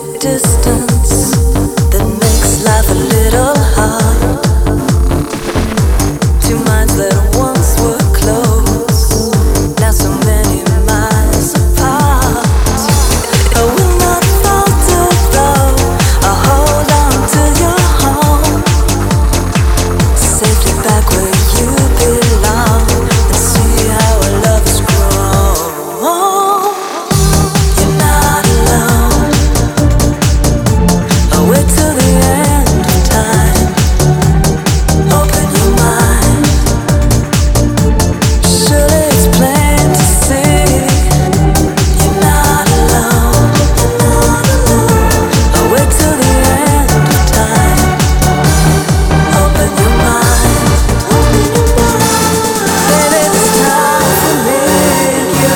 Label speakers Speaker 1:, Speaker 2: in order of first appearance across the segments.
Speaker 1: distance that makes life a little hard. Two minds that once were close, now so many miles apart. I will not falter though, I'll hold on to your home, safely back where you belong, and see how our love has grown. You're not alone. I'll wait till the end of time. Open your mind. Surely it's plain to see. You're not alone. You're not alone. I'll wait till the end of time. Open your mind. Open your mind. Baby, it's time for me and you.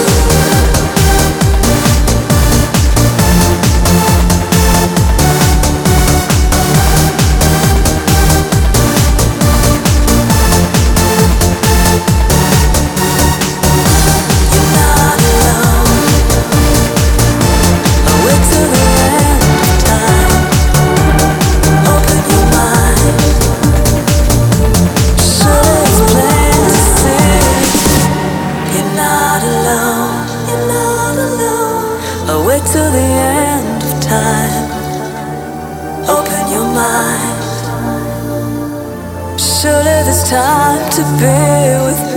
Speaker 1: You're not alone. I'll wait till the end of time. Open your mind. Surely it's plain to see. You're not alone. You're not alone. I'll wait till the end of time. Open your mind. Surely there's time to be with me.